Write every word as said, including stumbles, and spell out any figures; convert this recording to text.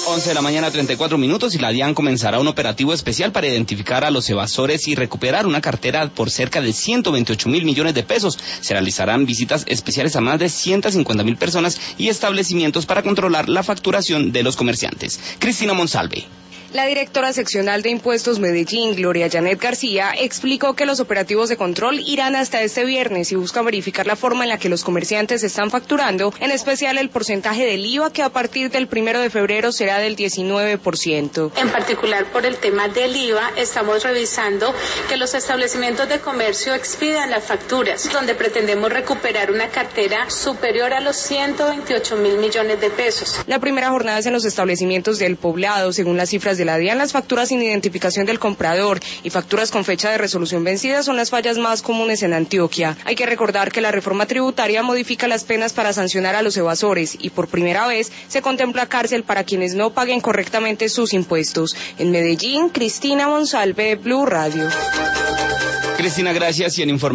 once de la mañana, treinta y cuatro minutos, y la DIAN comenzará un operativo especial para identificar a los evasores y recuperar una cartera por cerca de ciento veintiocho mil millones de pesos. Se realizarán visitas especiales a más de ciento cincuenta mil personas y establecimientos para controlar la facturación de los comerciantes. Cristina Monsalve. La directora seccional de Impuestos Medellín, Gloria Janet García, explicó que los operativos de control irán hasta este viernes y buscan verificar la forma en la que los comerciantes están facturando, en especial el porcentaje del I V A, que a partir del primero de febrero será del diecinueve por ciento. En particular, por el tema del I V A, estamos revisando que los establecimientos de comercio expidan las facturas, donde pretendemos recuperar una cartera superior a los ciento veintiocho mil millones de pesos. La primera jornada es en los establecimientos del Poblado. Según las cifras de la DIAN, las facturas sin identificación del comprador y facturas con fecha de resolución vencida son las fallas más comunes en Antioquia. Hay que recordar que la reforma tributaria modifica las penas para sancionar a los evasores y por primera vez se contempla cárcel para quienes no paguen correctamente sus impuestos. En Medellín, Cristina Monsalve, Blue Radio. Cristina, gracias. Y en informe